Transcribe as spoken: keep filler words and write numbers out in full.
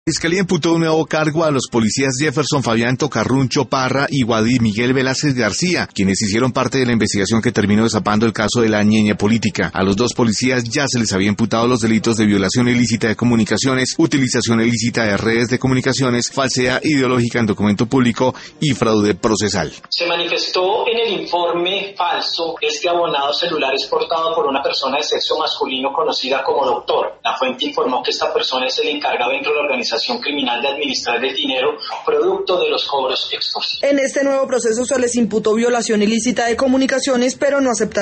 Fiscalía imputó un nuevo cargo a los policías Jefferson Fabián Tocarruncho Parra y Guadí Miguel Velázquez García, quienes hicieron parte de la investigación que terminó destapando el caso de la ñeña política. A los dos policías ya se les había imputado los delitos de violación ilícita de comunicaciones, utilización ilícita de redes de comunicaciones, falsedad ideológica en documento público y fraude procesal. Se manifestó en el informe falso este abonado celular es portado por una persona de sexo masculino conocida como doctor. La fuente informó que esta persona es el encargado dentro de la organización criminal de administrar el dinero producto de los cobros extorsivos. En este nuevo proceso se les imputó violación ilícita de comunicaciones, pero no aceptaron